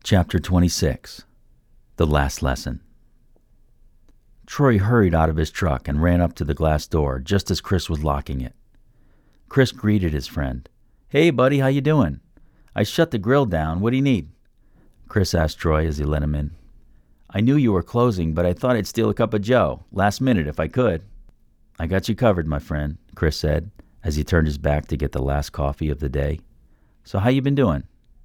Chapter 26. The Last Lesson. Troy hurried out of his truck and ran up to the glass door just as Chris was locking it. Chris greeted his friend. "Hey, buddy, how you doing? I shut the grill down. What do you need?" Chris asked Troy as he let him in. "I knew you were closing, but I thought I'd steal a cup of joe, last minute if I could." "I got you covered, my friend," Chris said as he turned his back to get the last coffee of the day. "So how you been doing?"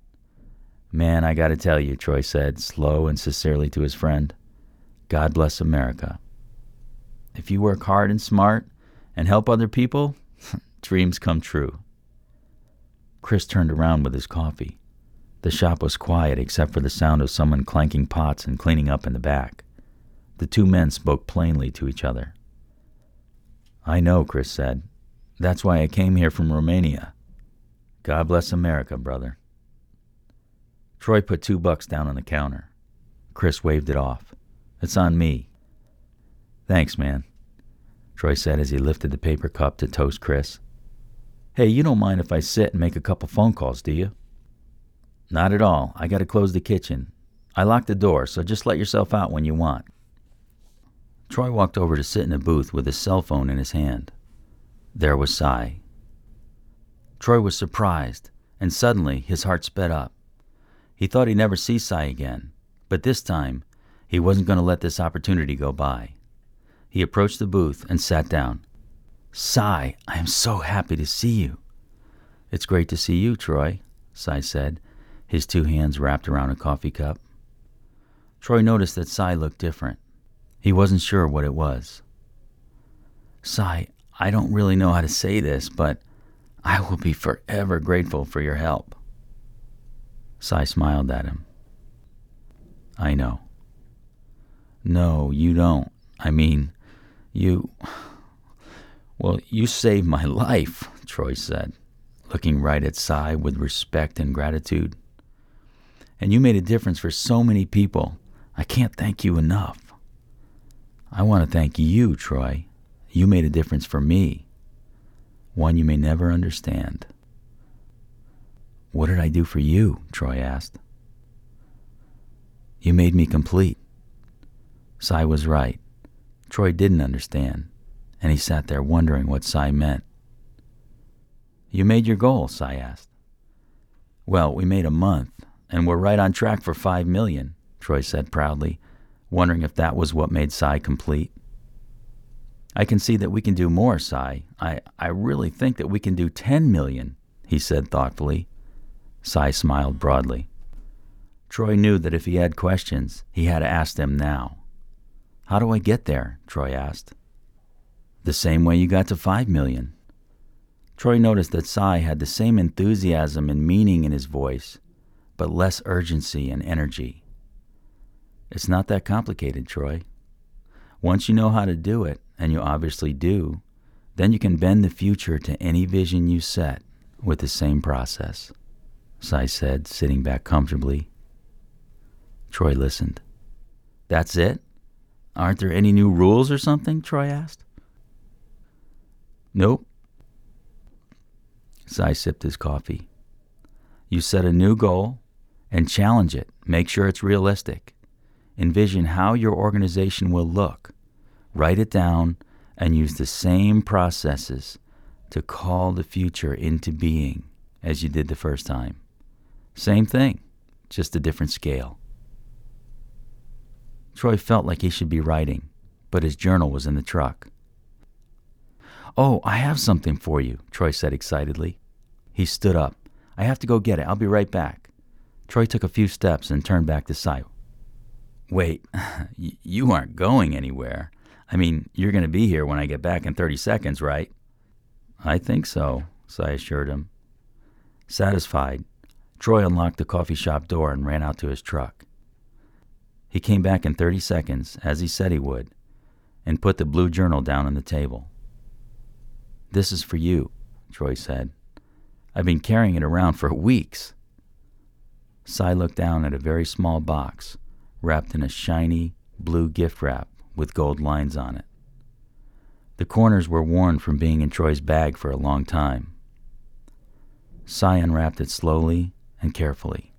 "Man, I gotta tell you," Troy said, slow and sincerely to his friend. "God bless America. If you work hard and smart and help other people, dreams come true." Chris turned around with his coffee. The shop was quiet except for the sound of someone clanking pots and cleaning up in the back. The two men spoke plainly to each other. "I know," Chris said. "That's why I came here from Romania. God bless America, brother." Troy put $2 down on the counter. Chris waved it off. "It's on me." "Thanks, man," Troy said as he lifted the paper cup to toast Chris. "Hey, you don't mind if I sit and make a couple phone calls, do you?" "Not at all. I got to close the kitchen. I locked the door, so just let yourself out when you want." Troy walked over to sit in a booth with his cell phone in his hand. There was Cy. Troy was surprised, and suddenly his heart sped up. He thought he'd never see Cy again, but this time he wasn't going to let this opportunity go by. He approached the booth and sat down. "Cy, I am so happy to see you." "It's great to see you, Troy," Cy said, his two hands wrapped around a coffee cup. Troy noticed that Cy looked different. He wasn't sure what it was. "Cy, I don't really know how to say this, but I will be forever grateful for your help." Cy smiled at him. "I know." "No, you don't. I mean, you saved my life," Troy said, looking right at Cy with respect and gratitude. "And you made a difference for so many people. I can't thank you enough." "I want to thank you, Troy. You made a difference for me. One you may never understand." "What did I do for you?" Troy asked. "You made me complete." Cy was right. Troy didn't understand, and he sat there wondering what Cy meant. "You made your goal?" Cy asked. "Well, we made a month, and we're right on track for 5 million, Troy said proudly, wondering if that was what made Cy complete. "I can see that we can do more, Cy. I really think that we can do 10 million, he said thoughtfully. Cy smiled broadly. Troy knew that if he had questions, he had to ask them now. "How do I get there?" Troy asked. "The same way you got to 5 million. Troy noticed that Cy had the same enthusiasm and meaning in his voice, but less urgency and energy. "It's not that complicated, Troy. Once you know how to do it, and you obviously do, then you can bend the future to any vision you set with the same process," Cy said, sitting back comfortably. Troy listened. "That's it? Aren't there any new rules or something?" Troy asked. "Nope." Cy sipped his coffee. "You set a new goal and challenge it. Make sure it's realistic. Envision how your organization will look. Write it down and use the same processes to call the future into being as you did the first time. Same thing, just a different scale." Troy felt like he should be writing, but his journal was in the truck. "Oh, I have something for you," Troy said excitedly. He stood up. "I have to go get it. I'll be right back." Troy took a few steps and turned back to Cy. "Wait, you aren't going anywhere. I mean, you're going to be here when I get back in 30 seconds, right?" "I think so," Cy assured him. Satisfied, Troy unlocked the coffee shop door and ran out to his truck. He came back in 30 seconds, as he said he would, and put the blue journal down on the table. "This is for you," Troy said. "I've been carrying it around for weeks." Cy looked down at a very small box, wrapped in a shiny, blue gift wrap with gold lines on it. The corners were worn from being in Troy's bag for a long time. Cy unwrapped it slowly and carefully.